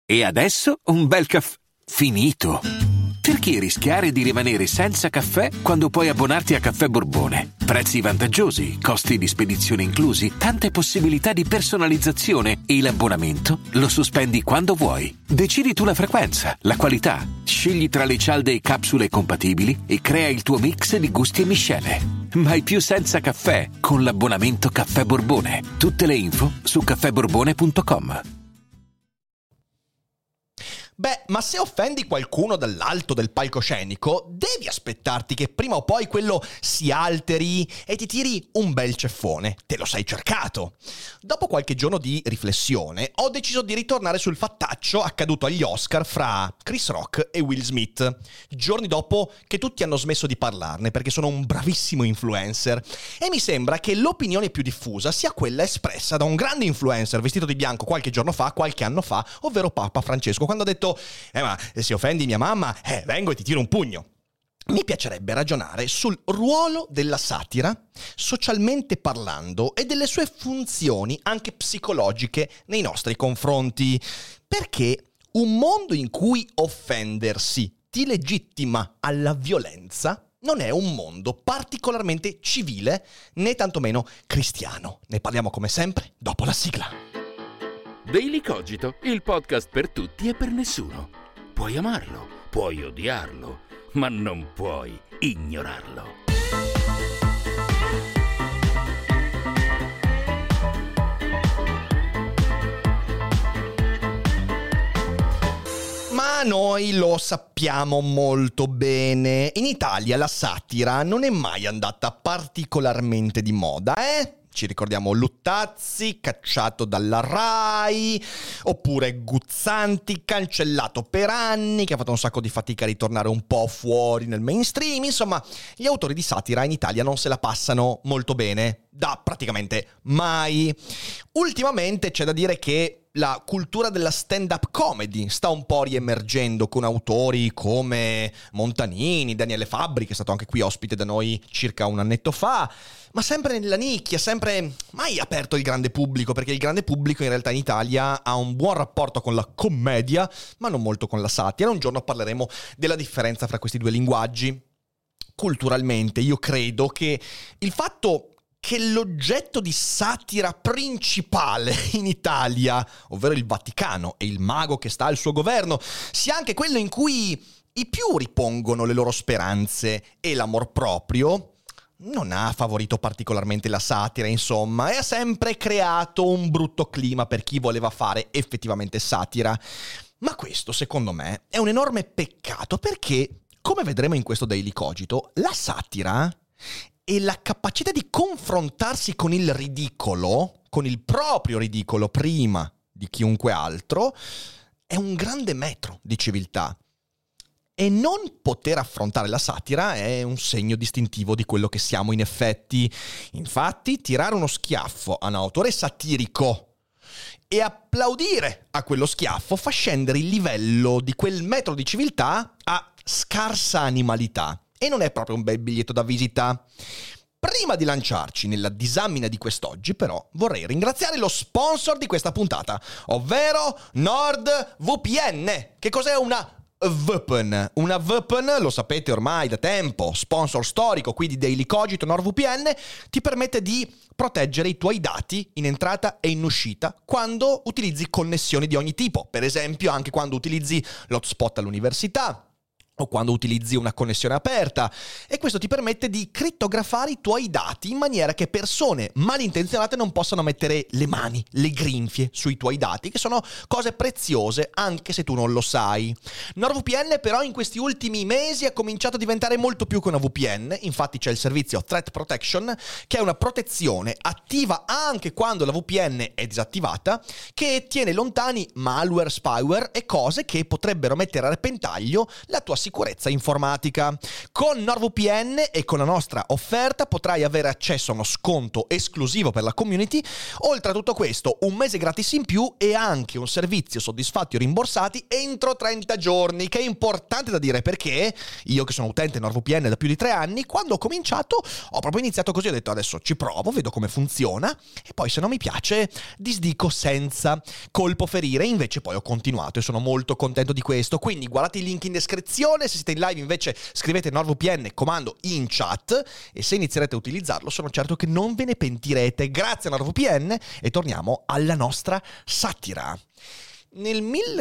E adesso un bel caffè finito. Perché rischiare di rimanere senza caffè quando puoi abbonarti a Caffè Borbone? Prezzi vantaggiosi, costi di spedizione inclusi, tante possibilità di personalizzazione e l'abbonamento lo sospendi quando vuoi. Decidi tu la frequenza, la qualità, scegli tra le cialde e capsule compatibili e crea il tuo mix di gusti e miscele. Mai più senza caffè con l'abbonamento Caffè Borbone. Tutte le info su caffèborbone.com. Beh, ma se offendi qualcuno dall'alto del palcoscenico, devi aspettarti che prima o poi quello si alteri e ti tiri un bel ceffone. Te lo sei cercato. Dopo qualche giorno di riflessione, ho deciso di ritornare sul fattaccio accaduto agli Oscar fra Chris Rock e Will Smith, giorni dopo che tutti hanno smesso di parlarne perché sono un bravissimo influencer. E mi sembra che l'opinione più diffusa sia quella espressa da un grande influencer vestito di bianco qualche anno fa, ovvero Papa Francesco, quando ha detto ma se offendi mia mamma, vengo e ti tiro un pugno. Mi piacerebbe ragionare sul ruolo della satira, socialmente parlando, e delle sue funzioni anche psicologiche nei nostri confronti. Perché un mondo in cui offendersi ti legittima alla violenza non è un mondo particolarmente civile, né tantomeno cristiano. Ne parliamo come sempre dopo la sigla. Daily Cogito, il podcast per tutti e per nessuno. Puoi amarlo, puoi odiarlo, ma non puoi ignorarlo. Ma noi lo sappiamo molto bene. In Italia la satira non è mai andata particolarmente di moda, Ci ricordiamo Luttazzi, cacciato dalla Rai, oppure Guzzanti, cancellato per anni, che ha fatto un sacco di fatica a ritornare un po' fuori nel mainstream. Insomma, gli autori di satira in Italia non se la passano molto bene, da praticamente mai. Ultimamente c'è da dire che la cultura della stand-up comedy sta un po' riemergendo con autori come Montanini, Daniele Fabbri, che è stato anche qui ospite da noi circa un annetto fa, ma sempre nella nicchia, sempre mai aperto al grande pubblico, perché il grande pubblico in realtà in Italia ha un buon rapporto con la commedia, ma non molto con la satira. Un giorno parleremo della differenza fra questi due linguaggi. Culturalmente io credo che il fatto che l'oggetto di satira principale in Italia, ovvero il Vaticano e il mago che sta al suo governo, sia anche quello in cui i più ripongono le loro speranze e l'amor proprio, non ha favorito particolarmente la satira, insomma, e ha sempre creato un brutto clima per chi voleva fare effettivamente satira. Ma questo, secondo me, è un enorme peccato perché, come vedremo in questo Daily Cogito, la satira e la capacità di confrontarsi con il ridicolo, con il proprio ridicolo prima di chiunque altro, è un grande metro di civiltà. E non poter affrontare la satira è un segno distintivo di quello che siamo in effetti. Infatti, tirare uno schiaffo a un autore satirico e applaudire a quello schiaffo fa scendere il livello di quel metro di civiltà a scarsa animalità. E non è proprio un bel biglietto da visita. Prima di lanciarci nella disamina di quest'oggi, però, vorrei ringraziare lo sponsor di questa puntata, ovvero NordVPN. Che cos'è una VPN? Una VPN, lo sapete ormai da tempo, sponsor storico qui di Daily Cogito. NordVPN ti permette di proteggere i tuoi dati in entrata e in uscita quando utilizzi connessioni di ogni tipo, per esempio anche quando utilizzi l'hotspot all'università o quando utilizzi una connessione aperta, e questo ti permette di crittografare i tuoi dati in maniera che persone malintenzionate non possano mettere le mani, le grinfie sui tuoi dati, che sono cose preziose anche se tu non lo sai. NordVPN però in questi ultimi mesi ha cominciato a diventare molto più che una VPN. Infatti c'è il servizio Threat Protection, che è una protezione attiva anche quando la VPN è disattivata, che tiene lontani malware, spyware e cose che potrebbero mettere a repentaglio la tua sicurezza informatica. Con NordVPN e con la nostra offerta potrai avere accesso a uno sconto esclusivo per la community. Oltre a tutto questo, un mese gratis in più e anche un servizio soddisfatti o rimborsati entro 30 giorni, che è importante da dire perché io, che sono utente NordVPN da più di 3 anni, quando ho cominciato ho proprio iniziato così, ho detto adesso ci provo, vedo come funziona e poi se non mi piace disdico senza colpo ferire. Invece poi ho continuato e sono molto contento di questo, quindi guardate il link in descrizione. Se siete in live invece scrivete NordVPN comando in chat e se inizierete a utilizzarlo sono certo che non ve ne pentirete. Grazie a NordVPN e torniamo alla nostra satira. Nel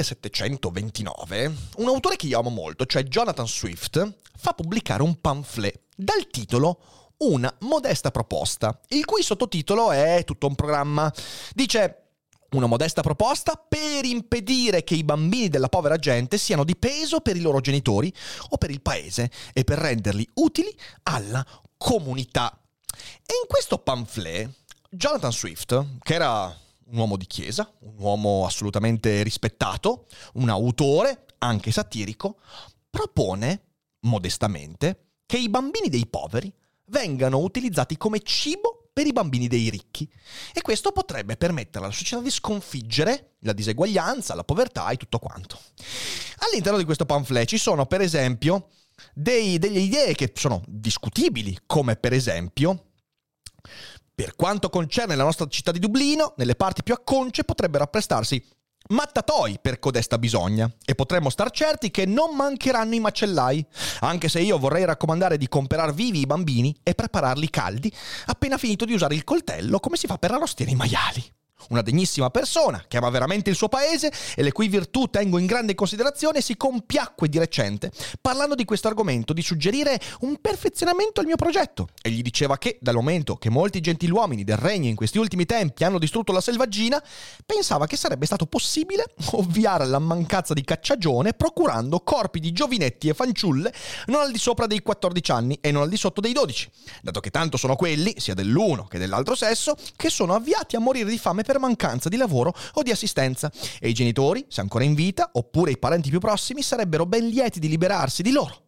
1729 un autore che io amo molto, cioè Jonathan Swift, fa pubblicare un pamphlet dal titolo Una modesta proposta, il cui sottotitolo è tutto un programma. Dice: una modesta proposta per impedire che i bambini della povera gente siano di peso per i loro genitori o per il paese e per renderli utili alla comunità. E in questo pamphlet Jonathan Swift, che era un uomo di chiesa, un uomo assolutamente rispettato, un autore anche satirico, propone modestamente che i bambini dei poveri vengano utilizzati come cibo per i bambini dei ricchi, e questo potrebbe permettere alla società di sconfiggere la diseguaglianza, la povertà e tutto quanto. All'interno di questo pamphlet ci sono per esempio delle idee che sono discutibili, come per esempio: per quanto concerne la nostra città di Dublino, nelle parti più acconce potrebbero apprestarsi mattatoi per codesta bisogna, e potremmo star certi che non mancheranno i macellai, anche se io vorrei raccomandare di comperar vivi i bambini e prepararli caldi appena finito di usare il coltello, come si fa per arrostire i maiali. Una degnissima persona che ama veramente il suo paese e le cui virtù tengo in grande considerazione si compiacque di recente, parlando di questo argomento, di suggerire un perfezionamento al mio progetto. E gli diceva che, dal momento che molti gentiluomini del regno in questi ultimi tempi hanno distrutto la selvaggina, pensava che sarebbe stato possibile ovviare alla mancanza di cacciagione procurando corpi di giovinetti e fanciulle non al di sopra dei 14 anni e non al di sotto dei 12, dato che tanto sono quelli, sia dell'uno che dell'altro sesso, che sono avviati a morire di fame per mancanza di lavoro o di assistenza, e i genitori, se ancora in vita, oppure i parenti più prossimi, sarebbero ben lieti di liberarsi di loro.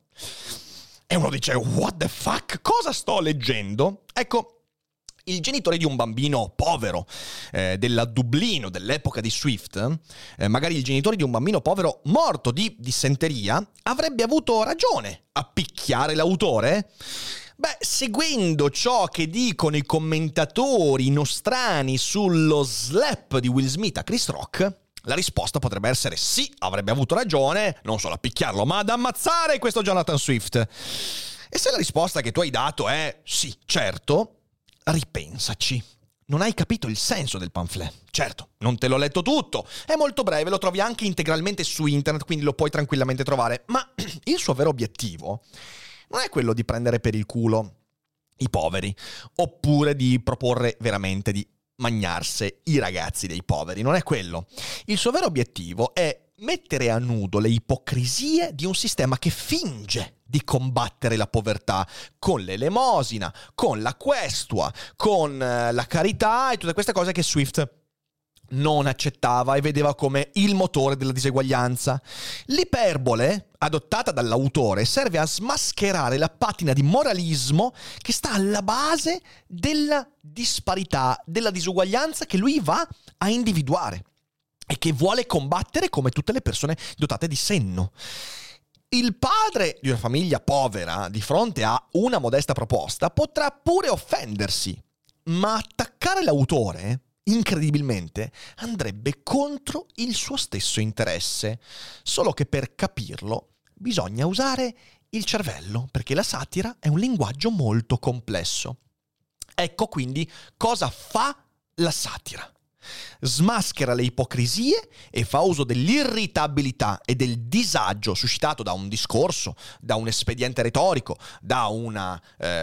E uno dice: what the fuck? Cosa sto leggendo? Ecco, i genitori di un bambino povero della Dublino dell'epoca di Swift, magari il genitore di un bambino povero morto di dissenteria, avrebbe avuto ragione a picchiare l'autore? Beh, seguendo ciò che dicono i commentatori nostrani sullo slap di Will Smith a Chris Rock, la risposta potrebbe essere sì, avrebbe avuto ragione, non solo a picchiarlo, ma ad ammazzare questo Jonathan Swift. E se la risposta che tu hai dato è sì, certo, ripensaci. Non hai capito il senso del pamphlet. Certo, non te l'ho letto tutto, è molto breve, lo trovi anche integralmente su internet, quindi lo puoi tranquillamente trovare, ma il suo vero obiettivo non è quello di prendere per il culo i poveri, oppure di proporre veramente di magnarsi i ragazzi dei poveri, non è quello. Il suo vero obiettivo è mettere a nudo le ipocrisie di un sistema che finge di combattere la povertà con l'elemosina, con la questua, con la carità e tutte queste cose che Swift non accettava e vedeva come il motore della diseguaglianza. L'iperbole adottata dall'autore serve a smascherare la patina di moralismo che sta alla base della disparità, della disuguaglianza che lui va a individuare e che vuole combattere come tutte le persone dotate di senno. Il padre di una famiglia povera, di fronte a una modesta proposta, potrà pure offendersi, ma attaccare l'autore, incredibilmente, andrebbe contro il suo stesso interesse. Solo che per capirlo bisogna usare il cervello, perché la satira è un linguaggio molto complesso. Ecco quindi cosa fa la satira. Smaschera le ipocrisie e fa uso dell'irritabilità e del disagio suscitato da un discorso, da un espediente retorico, da una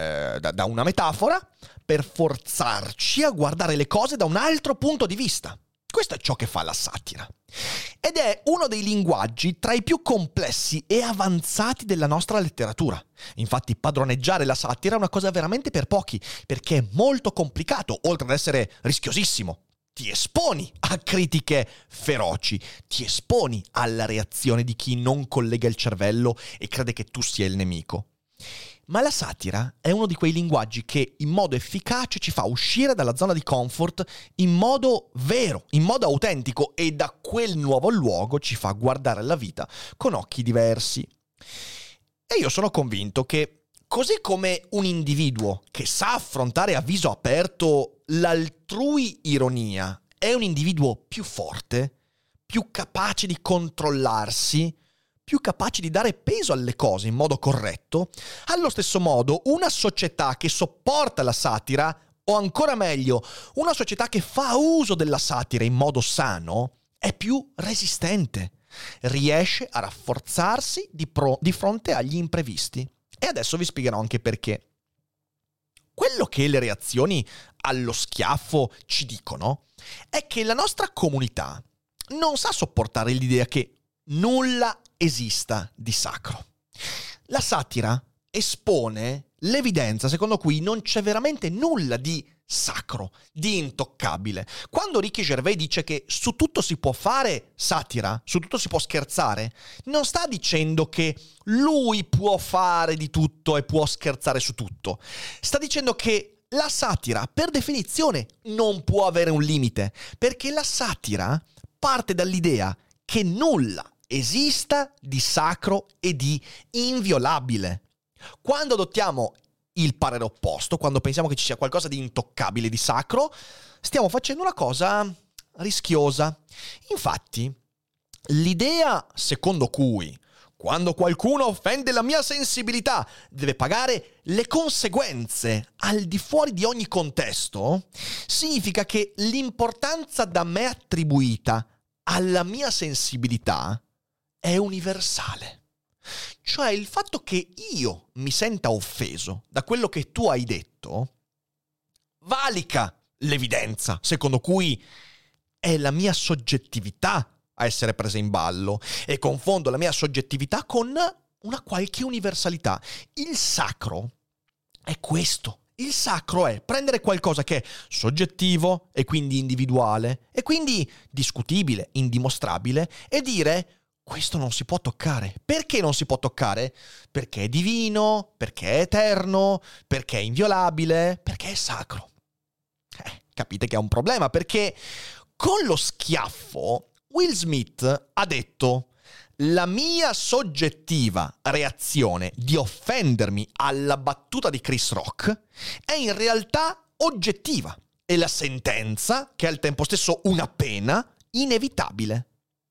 metafora, per forzarci a guardare le cose da un altro punto di vista. Questo è ciò che fa la satira. Ed è uno dei linguaggi tra i più complessi e avanzati della nostra letteratura. Infatti padroneggiare la satira è una cosa veramente per pochi, perché è molto complicato, oltre ad essere rischiosissimo. ti esponi a critiche feroci, ti esponi alla reazione di chi non collega il cervello e crede che tu sia il nemico. Ma la satira è uno di quei linguaggi che in modo efficace ci fa uscire dalla zona di comfort in modo vero, in modo autentico, e da quel nuovo luogo ci fa guardare la vita con occhi diversi. E io sono convinto che, così come un individuo che sa affrontare a viso aperto l'altrui ironia è un individuo più forte, più capace di controllarsi, più capace di dare peso alle cose in modo corretto, allo stesso modo una società che sopporta la satira, o ancora meglio, una società che fa uso della satira in modo sano, è più resistente, riesce a rafforzarsi di fronte agli imprevisti. E adesso vi spiegherò anche perché. Quello che le reazioni allo schiaffo ci dicono è che la nostra comunità non sa sopportare l'idea che nulla esista di sacro. La satira espone l'evidenza secondo cui non c'è veramente nulla di sacro, di intoccabile. Quando Ricky Gervais dice che su tutto si può fare satira, su tutto si può scherzare, non sta dicendo che lui può fare di tutto e può scherzare su tutto. Sta dicendo che la satira, per definizione, non può avere un limite, perché la satira parte dall'idea che nulla esista di sacro e di inviolabile. Quando adottiamo il parere opposto, quando pensiamo che ci sia qualcosa di intoccabile, di sacro, stiamo facendo una cosa rischiosa. Infatti, l'idea secondo cui quando qualcuno offende la mia sensibilità deve pagare le conseguenze al di fuori di ogni contesto, significa che l'importanza da me attribuita alla mia sensibilità è universale. Cioè il fatto che io mi senta offeso da quello che tu hai detto valica l'evidenza secondo cui è la mia soggettività a essere presa in ballo, e confondo la mia soggettività con una qualche universalità. Il sacro è questo. Il sacro è prendere qualcosa che è soggettivo e quindi individuale e quindi discutibile, indimostrabile, e dire: questo non si può toccare. Perché non si può toccare? Perché è divino, perché è eterno, perché è inviolabile, perché è sacro. Capite che è un problema, perché con lo schiaffo Will Smith ha detto: la mia soggettiva reazione di offendermi alla battuta di Chris Rock è in realtà oggettiva, e la sentenza, che è al tempo stesso una pena, inevitabile.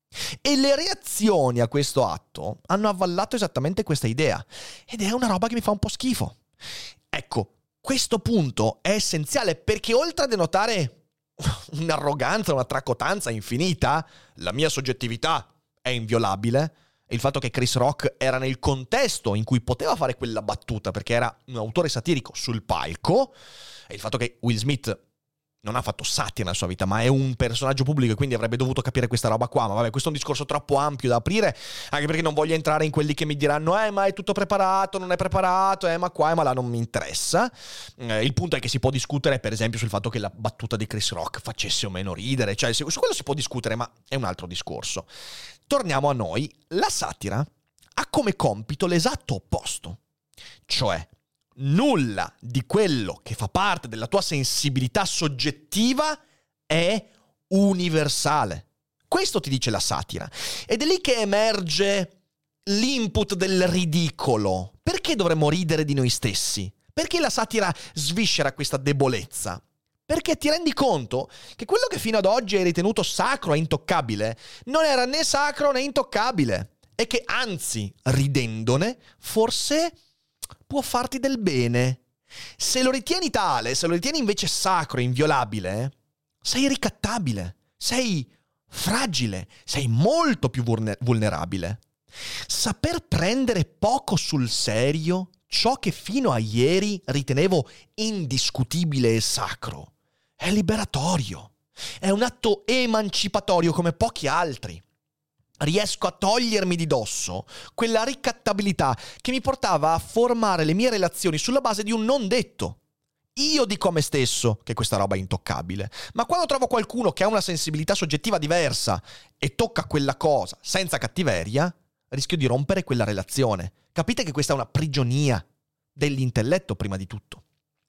E le reazioni a questo atto hanno avvallato esattamente questa idea, ed è una roba che mi fa un po' schifo. Ecco, questo punto è essenziale, perché oltre a denotare un'arroganza, una tracotanza infinita, la mia soggettività è inviolabile, e il fatto che Chris Rock era nel contesto in cui poteva fare quella battuta perché era un autore satirico sul palco, e il fatto che Will Smith non ha fatto satira nella sua vita, ma è un personaggio pubblico e quindi avrebbe dovuto capire questa roba qua. Ma vabbè, questo è un discorso troppo ampio da aprire, anche perché non voglio entrare in quelli che mi diranno ma è tutto preparato, non è preparato, ma qua e ma là, non mi interessa. Il punto è che si può discutere, per esempio, sul fatto che la battuta di Chris Rock facesse o meno ridere, cioè su quello si può discutere, ma è un altro discorso. Torniamo a noi. La satira ha come compito l'esatto opposto, cioè nulla di quello che fa parte della tua sensibilità soggettiva è universale. Questo ti dice la satira. Ed è lì che emerge l'input del ridicolo. Perché dovremmo ridere di noi stessi? Perché la satira sviscera questa debolezza? Perché ti rendi conto che quello che fino ad oggi hai ritenuto sacro e intoccabile non era né sacro né intoccabile, e che anzi, ridendone, forse può farti del bene. Se lo ritieni tale, se lo ritieni invece sacro e inviolabile, sei ricattabile, sei fragile, sei molto più vulnerabile. Saper prendere poco sul serio ciò che fino a ieri ritenevo indiscutibile e sacro è liberatorio, è un atto emancipatorio come pochi altri. Riesco a togliermi di dosso quella ricattabilità che mi portava a formare le mie relazioni sulla base di un non detto. Io dico a me stesso che questa roba è intoccabile, ma quando trovo qualcuno che ha una sensibilità soggettiva diversa e tocca quella cosa senza cattiveria, rischio di rompere quella relazione. Capite che questa è una prigionia dell'intelletto prima di tutto.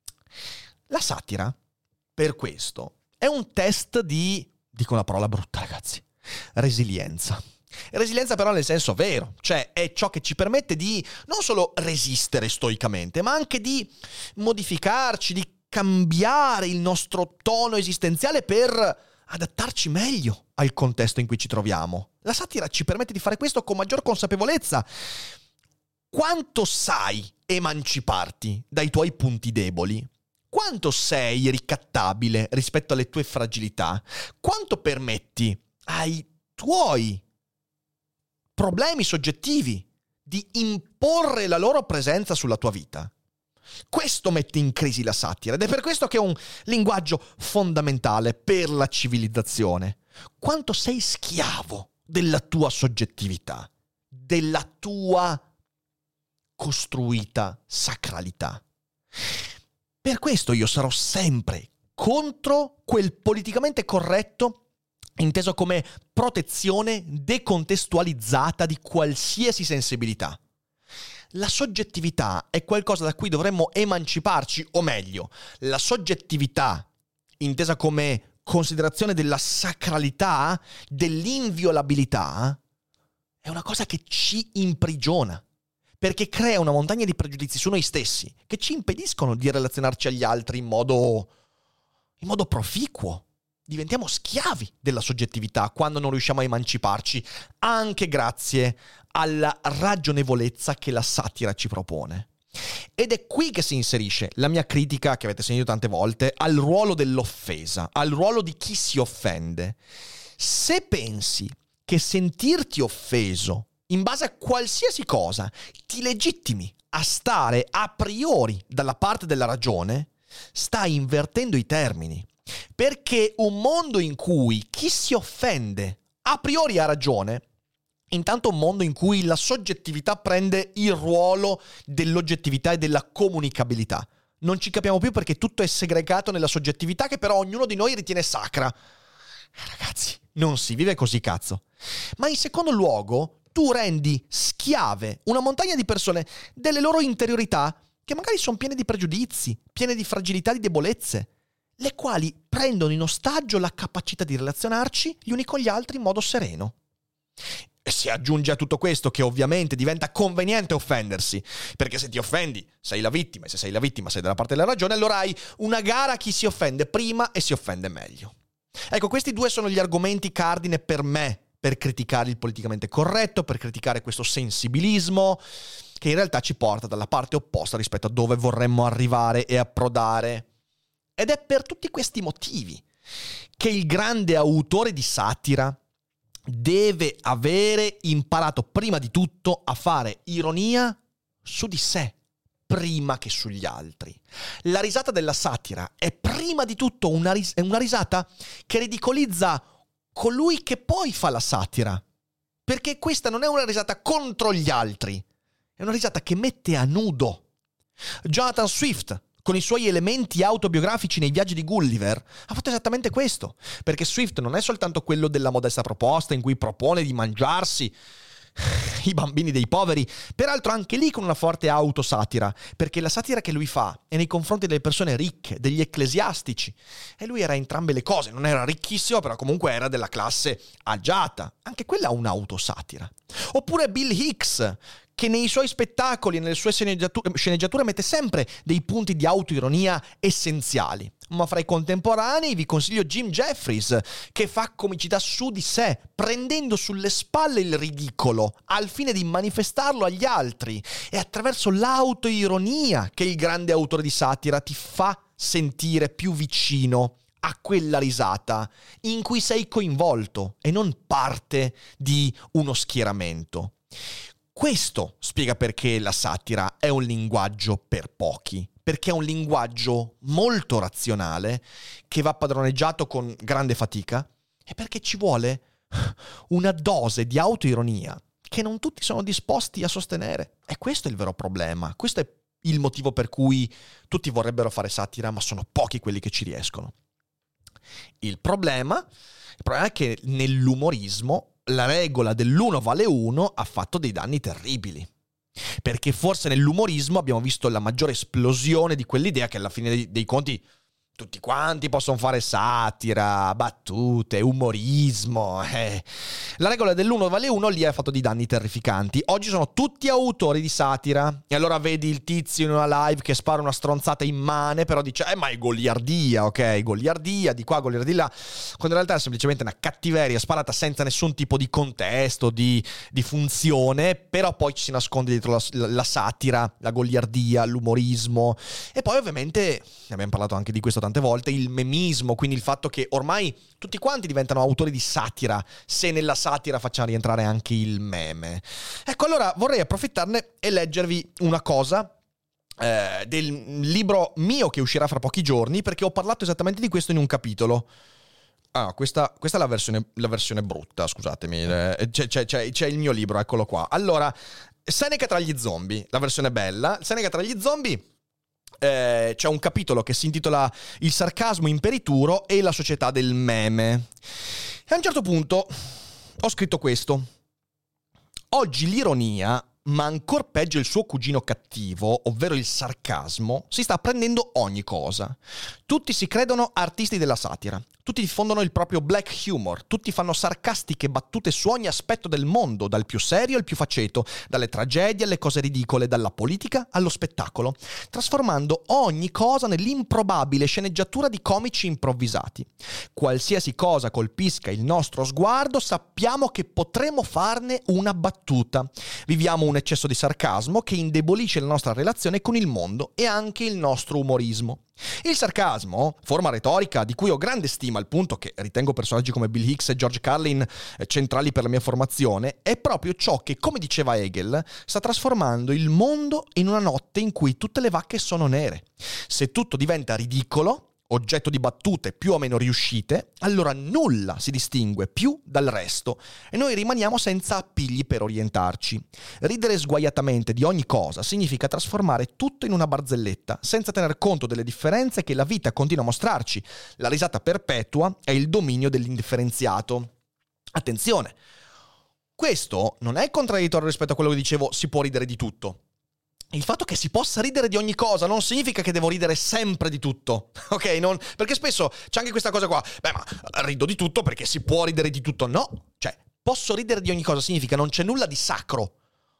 La satira, per questo, è un test di, dico una parola brutta ragazzi, resilienza. Resilienza però nel senso vero, cioè è ciò che ci permette di non solo resistere stoicamente, ma anche di modificarci, di cambiare il nostro tono esistenziale per adattarci meglio al contesto in cui ci troviamo. La satira ci permette di fare questo con maggior consapevolezza. Quanto sai emanciparti dai tuoi punti deboli? Quanto sei ricattabile rispetto alle tue fragilità? Quanto permetti ai tuoi problemi soggettivi di imporre la loro presenza sulla tua vita? Questo mette in crisi la satira ed è per questo che è un linguaggio fondamentale per la civilizzazione. Quanto sei schiavo della tua soggettività, della tua costruita sacralità. Per questo io sarò sempre contro quel politicamente corretto inteso come protezione decontestualizzata di qualsiasi sensibilità. La soggettività è qualcosa da cui dovremmo emanciparci, o meglio, la soggettività, intesa come considerazione della sacralità, dell'inviolabilità, è una cosa che ci imprigiona, perché crea una montagna di pregiudizi su noi stessi che ci impediscono di relazionarci agli altri in modo proficuo. Diventiamo schiavi della soggettività quando non riusciamo a emanciparci, anche grazie alla ragionevolezza che la satira ci propone. Ed è qui che si inserisce la mia critica, che avete sentito tante volte, al ruolo dell'offesa, al ruolo di chi si offende. Se pensi che sentirti offeso in base a qualsiasi cosa ti legittimi a stare a priori dalla parte della ragione, stai invertendo i termini. Perché un mondo in cui chi si offende a priori ha ragione, intanto un mondo in cui la soggettività prende il ruolo dell'oggettività e della comunicabilità. Non ci capiamo più perché tutto è segregato nella soggettività che però ognuno di noi ritiene sacra. Ragazzi, non si vive così, cazzo. Ma in secondo luogo, tu rendi schiave una montagna di persone delle loro interiorità che magari sono piene di pregiudizi, piene di fragilità, di debolezze, le quali prendono in ostaggio la capacità di relazionarci gli uni con gli altri in modo sereno. E si aggiunge a tutto questo che ovviamente diventa conveniente offendersi, perché se ti offendi sei la vittima, e se sei la vittima sei dalla parte della ragione, allora hai una gara a chi si offende prima e si offende meglio. Ecco, questi due sono gli argomenti cardine per me, per criticare il politicamente corretto, per criticare questo sensibilismo, che in realtà ci porta dalla parte opposta rispetto a dove vorremmo arrivare e approdare. Ed è per tutti questi motivi che il grande autore di satira deve avere imparato prima di tutto a fare ironia su di sé, prima che sugli altri. La risata della satira è prima di tutto una risata che ridicolizza colui che poi fa la satira, perché questa non è una risata contro gli altri, è una risata che mette a nudo. Jonathan Swift, con i suoi elementi autobiografici nei viaggi di Gulliver, ha fatto esattamente questo, perché Swift non è soltanto quello della modesta proposta in cui propone di mangiarsi i bambini dei poveri, peraltro anche lì con una forte autosatira, perché la satira che lui fa è nei confronti delle persone ricche, degli ecclesiastici, e lui era entrambe le cose, non era ricchissimo, però comunque era della classe agiata, anche quella ha un'autosatira. Oppure Bill Hicks, che nei suoi spettacoli e nelle sue sceneggiature mette sempre dei punti di autoironia essenziali. Ma fra i contemporanei vi consiglio Jim Jeffries, che fa comicità su di sé, prendendo sulle spalle il ridicolo, al fine di manifestarlo agli altri. È attraverso l'autoironia che il grande autore di satira ti fa sentire più vicino a quella risata in cui sei coinvolto e non parte di uno schieramento. Questo spiega perché la satira è un linguaggio per pochi, perché è un linguaggio molto razionale che va padroneggiato con grande fatica e perché ci vuole una dose di autoironia che non tutti sono disposti a sostenere. E questo è il vero problema, questo è il motivo per cui tutti vorrebbero fare satira, ma sono pochi quelli che ci riescono. Il problema è che nell'umorismo la regola dell'1 vale 1 ha fatto dei danni terribili. Perché forse nell'umorismo abbiamo visto la maggiore esplosione di quell'idea che alla fine dei conti tutti quanti possono fare satira, battute, umorismo. La regola dell'1 vale 1 lì ha fatto dei danni terrificanti. Oggi sono tutti autori di satira. E allora vedi il tizio in una live che spara una stronzata immane, però dice, ma è goliardia, ok? Goliardia, di qua, goliardia di là. Quando in realtà è semplicemente una cattiveria sparata senza nessun tipo di contesto, di funzione, però poi ci si nasconde dietro la satira, la goliardia, l'umorismo. E poi ovviamente, ne abbiamo parlato anche di questo tante volte, il memismo, quindi il fatto che ormai tutti quanti diventano autori di satira se nella satira facciamo rientrare anche il meme. Ecco, allora vorrei approfittarne e leggervi una cosa del libro mio che uscirà fra pochi giorni, perché ho parlato esattamente di questo in un capitolo. Questa è la versione brutta, scusatemi. C'è il mio libro, eccolo qua. Allora, Seneca tra gli zombie, la versione bella. Seneca tra gli zombie. C'è un capitolo che si intitola Il sarcasmo imperituro e la società del meme. E a un certo punto ho scritto questo: oggi l'ironia, ma ancor peggio il suo cugino cattivo, ovvero il sarcasmo, si sta prendendo ogni cosa. Tutti si credono artisti della satira, tutti diffondono il proprio black humor, tutti fanno sarcastiche battute su ogni aspetto del mondo, dal più serio al più faceto, dalle tragedie alle cose ridicole, dalla politica allo spettacolo, trasformando ogni cosa nell'improbabile sceneggiatura di comici improvvisati. Qualsiasi cosa colpisca il nostro sguardo, sappiamo che potremo farne una battuta. Viviamo un eccesso di sarcasmo che indebolisce la nostra relazione con il mondo e anche il nostro umorismo. Il sarcasmo, forma retorica di cui ho grande stima al punto che ritengo personaggi come Bill Hicks e George Carlin centrali per la mia formazione, è proprio ciò che, come diceva Hegel, sta trasformando il mondo in una notte in cui tutte le vacche sono nere. Se tutto diventa ridicolo, oggetto di battute più o meno riuscite, allora nulla si distingue più dal resto e noi rimaniamo senza appigli per orientarci. Ridere sguaiatamente di ogni cosa significa trasformare tutto in una barzelletta, senza tener conto delle differenze che la vita continua a mostrarci. La risata perpetua è il dominio dell'indifferenziato. Attenzione, questo non è contraddittorio rispetto a quello che dicevo, si può ridere di tutto. Il fatto che si possa ridere di ogni cosa non significa che devo ridere sempre di tutto, ok? Perché spesso c'è anche questa cosa qua, ma rido di tutto perché si può ridere di tutto. No, posso ridere di ogni cosa significa non c'è nulla di sacro.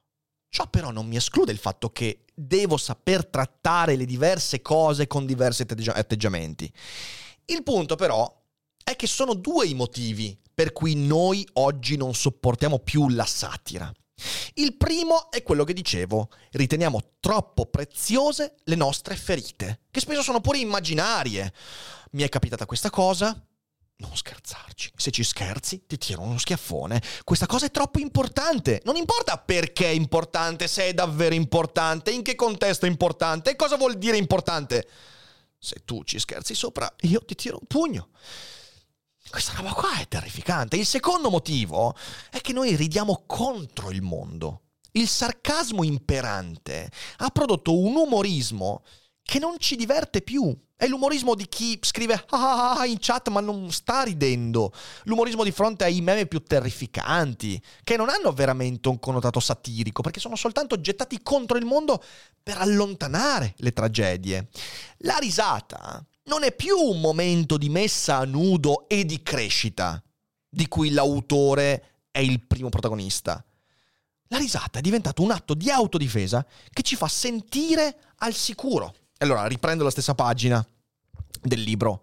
Ciò però non mi esclude il fatto che devo saper trattare le diverse cose con diversi atteggiamenti. Il punto però è che sono due i motivi per cui noi oggi non sopportiamo più la satira. Il primo è quello che dicevo, riteniamo troppo preziose le nostre ferite, che spesso sono pure immaginarie. Mi è capitata questa cosa? Non scherzarci, se ci scherzi ti tiro uno schiaffone. Questa cosa è troppo importante, non importa perché è importante, se è davvero importante, in che contesto è importante e cosa vuol dire importante. Se tu ci scherzi sopra, io ti tiro un pugno. Questa roba qua è terrificante. Il secondo motivo è che noi ridiamo contro il mondo. Il sarcasmo imperante ha prodotto un umorismo che non ci diverte più. È l'umorismo di chi scrive in chat ma non sta ridendo. L'umorismo di fronte ai meme più terrificanti, che non hanno veramente un connotato satirico, perché sono soltanto gettati contro il mondo per allontanare le tragedie. La risata non è più un momento di messa a nudo e di crescita, di cui l'autore è il primo protagonista. La risata è diventato un atto di autodifesa che ci fa sentire al sicuro. Allora, riprendo la stessa pagina del libro.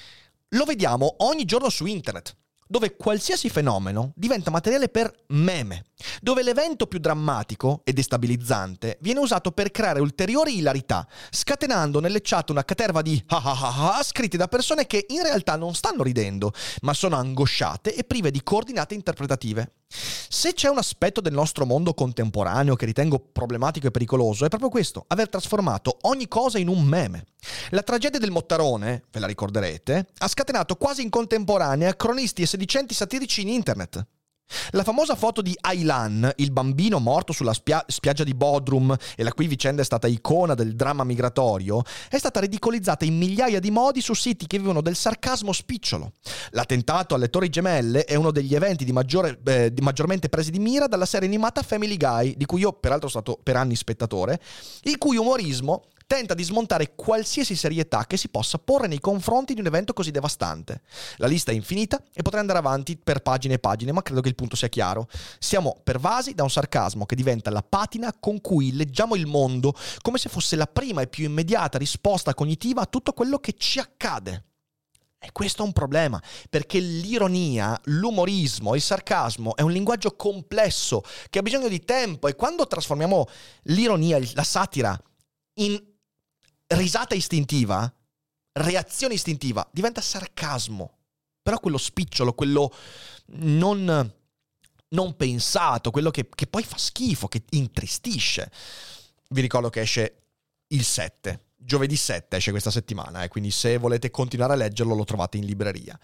Lo vediamo ogni giorno su internet, dove qualsiasi fenomeno diventa materiale per meme, dove l'evento più drammatico e destabilizzante viene usato per creare ulteriori ilarità, scatenando nelle chat una caterva di scritti da persone che in realtà non stanno ridendo, ma sono angosciate e prive di coordinate interpretative. Se c'è un aspetto del nostro mondo contemporaneo che ritengo problematico e pericoloso, è proprio questo, aver trasformato ogni cosa in un meme. La tragedia del Mottarone, ve la ricorderete, ha scatenato quasi in contemporanea cronisti e sedicenti satirici in internet. La famosa foto di Aylan, il bambino morto sulla spiaggia di Bodrum e la cui vicenda è stata icona del dramma migratorio, è stata ridicolizzata in migliaia di modi su siti che vivono del sarcasmo spicciolo. L'attentato alle Torri Gemelle è uno degli eventi maggiormente presi di mira dalla serie animata Family Guy, di cui io peraltro sono stato per anni spettatore, il cui umorismo tenta di smontare qualsiasi serietà che si possa porre nei confronti di un evento così devastante. La lista è infinita e potrei andare avanti per pagine e pagine, ma credo che il punto sia chiaro. Siamo pervasi da un sarcasmo che diventa la patina con cui leggiamo il mondo come se fosse la prima e più immediata risposta cognitiva a tutto quello che ci accade. E questo è un problema, perché l'ironia, l'umorismo, il sarcasmo è un linguaggio complesso che ha bisogno di tempo, e quando trasformiamo l'ironia, la satira, in risata istintiva, reazione istintiva, diventa sarcasmo. Però quello spicciolo, quello non pensato, quello che poi fa schifo, che intristisce. Vi ricordo che esce il 7, giovedì 7 esce questa settimana, quindi se volete continuare a leggerlo lo trovate in libreria.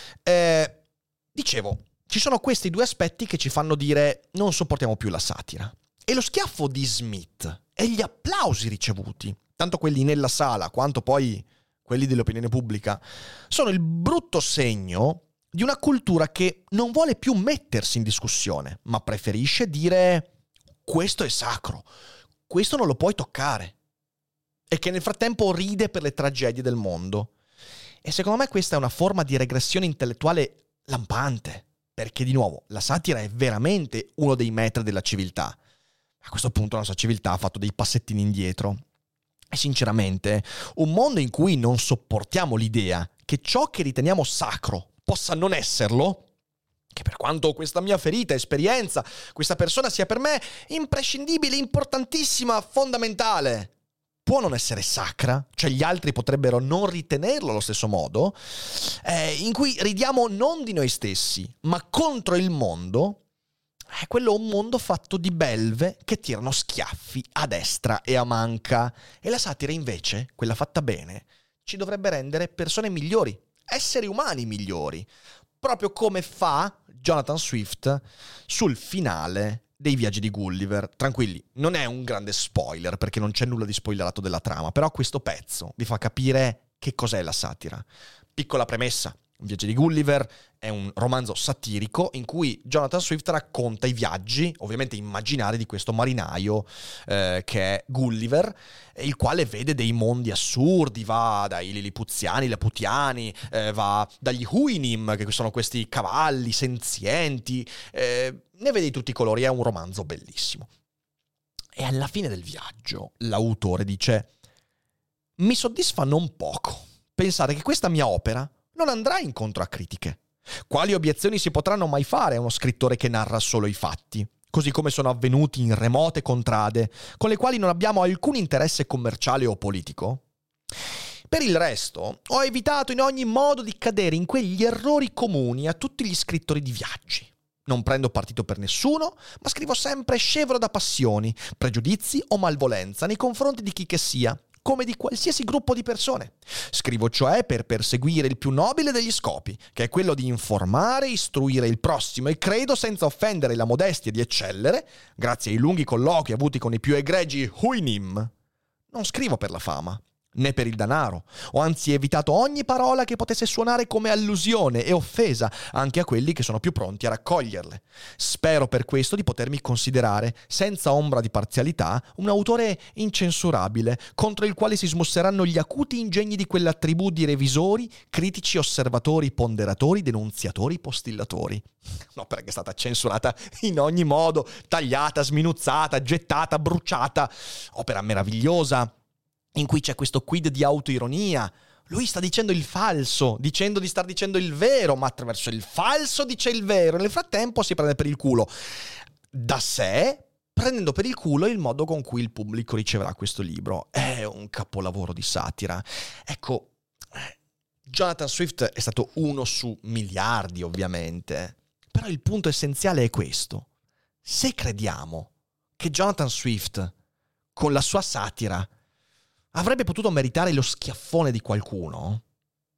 Dicevo, ci sono questi due aspetti che ci fanno dire non sopportiamo più la satira. E lo schiaffo di Smith e gli applausi ricevuti, tanto quelli nella sala quanto poi quelli dell'opinione pubblica, sono il brutto segno di una cultura che non vuole più mettersi in discussione, ma preferisce dire questo è sacro, questo non lo puoi toccare, e che nel frattempo ride per le tragedie del mondo. E secondo me questa è una forma di regressione intellettuale lampante, perché di nuovo la satira è veramente uno dei metri della civiltà. A questo punto la nostra civiltà ha fatto dei passettini indietro. E sinceramente, un mondo in cui non sopportiamo l'idea che ciò che riteniamo sacro possa non esserlo, che per quanto questa mia ferita, esperienza, questa persona sia per me imprescindibile, importantissima, fondamentale, può non essere sacra, cioè gli altri potrebbero non ritenerlo allo stesso modo, in cui ridiamo non di noi stessi, ma contro il mondo, quello è un mondo fatto di belve che tirano schiaffi a destra e a manca. E la satira invece, quella fatta bene, ci dovrebbe rendere persone migliori, esseri umani migliori, proprio come fa Jonathan Swift sul finale dei Viaggi di Gulliver. Tranquilli, non è un grande spoiler perché non c'è nulla di spoilerato della trama, però questo pezzo vi fa capire che cos'è la satira. Piccola premessa. Viaggi di Gulliver è un romanzo satirico in cui Jonathan Swift racconta i viaggi, ovviamente immaginari, di questo marinaio che è Gulliver, il quale vede dei mondi assurdi, va dai lilipuziani, laputiani, va dagli Huinim, che sono questi cavalli senzienti, ne vede di tutti i colori, è un romanzo bellissimo. E alla fine del viaggio l'autore dice: mi soddisfa non poco pensare che questa mia opera non andrà incontro a critiche. Quali obiezioni si potranno mai fare a uno scrittore che narra solo i fatti, così come sono avvenuti in remote contrade, con le quali non abbiamo alcun interesse commerciale o politico? Per il resto, ho evitato in ogni modo di cadere in quegli errori comuni a tutti gli scrittori di viaggi. Non prendo partito per nessuno, ma scrivo sempre scevro da passioni, pregiudizi o malvolenza nei confronti di chi che sia, come di qualsiasi gruppo di persone. Scrivo cioè per perseguire il più nobile degli scopi, che è quello di informare e istruire il prossimo, e credo senza offendere la modestia di eccellere, grazie ai lunghi colloqui avuti con i più egregi Huinim. Non scrivo per la fama, né per il denaro. Ho anzi evitato ogni parola che potesse suonare come allusione e offesa anche a quelli che sono più pronti a raccoglierle. Spero per questo di potermi considerare, senza ombra di parzialità, un autore incensurabile, contro il quale si smusseranno gli acuti ingegni di quella tribù di revisori, critici, osservatori, ponderatori, denunziatori, postillatori. Un'opera che è stata censurata in ogni modo, tagliata, sminuzzata, gettata, bruciata. Opera meravigliosa, in cui c'è questo quid di autoironia. Lui sta dicendo il falso, dicendo di star dicendo il vero, ma attraverso il falso dice il vero. Nel frattempo si prende per il culo da sé, prendendo per il culo il modo con cui il pubblico riceverà questo libro. È un capolavoro di satira. Ecco, Jonathan Swift è stato uno su miliardi, ovviamente. Però il punto essenziale è questo. Se crediamo che Jonathan Swift, con la sua satira, avrebbe potuto meritare lo schiaffone di qualcuno,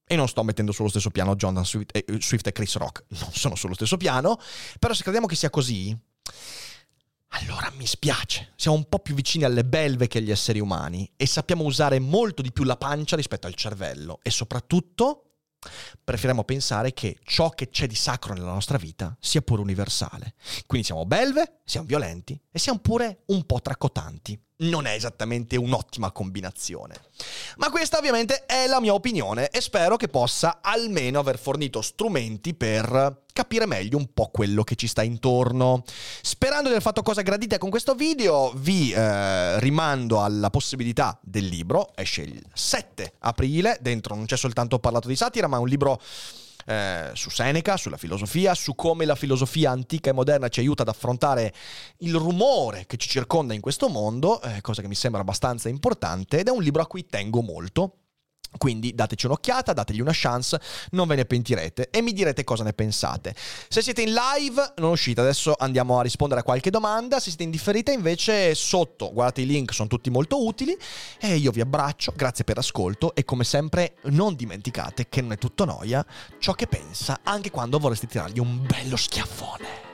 E non sto mettendo sullo stesso piano Jonathan Swift e Chris Rock, non sono sullo stesso piano, però se crediamo che sia così, allora mi spiace, siamo un po' più vicini alle belve che agli esseri umani e sappiamo usare molto di più la pancia rispetto al cervello e soprattutto preferiamo pensare che ciò che c'è di sacro nella nostra vita sia pure universale. Quindi siamo belve, siamo violenti e siamo pure un po' tracotanti. Non è esattamente un'ottima combinazione. Ma questa ovviamente è la mia opinione e spero che possa almeno aver fornito strumenti per capire meglio un po' quello che ci sta intorno. Sperando di aver fatto cose gradite con questo video, vi rimando alla possibilità del libro. Esce il 7 aprile, dentro non c'è soltanto parlato di satira, ma è un libro su Seneca, sulla filosofia, su come la filosofia antica e moderna ci aiuta ad affrontare il rumore che ci circonda in questo mondo, cosa che mi sembra abbastanza importante, ed è un libro a cui tengo molto. Quindi dateci un'occhiata, dategli una chance, non ve ne pentirete e mi direte cosa ne pensate. Se siete in live non uscite, adesso andiamo a rispondere a qualche domanda. Se siete in differita invece sotto, guardate i link, sono tutti molto utili e io vi abbraccio, grazie per l'ascolto e come sempre non dimenticate che non è tutto noia ciò che pensa anche quando vorreste tirargli un bello schiaffone.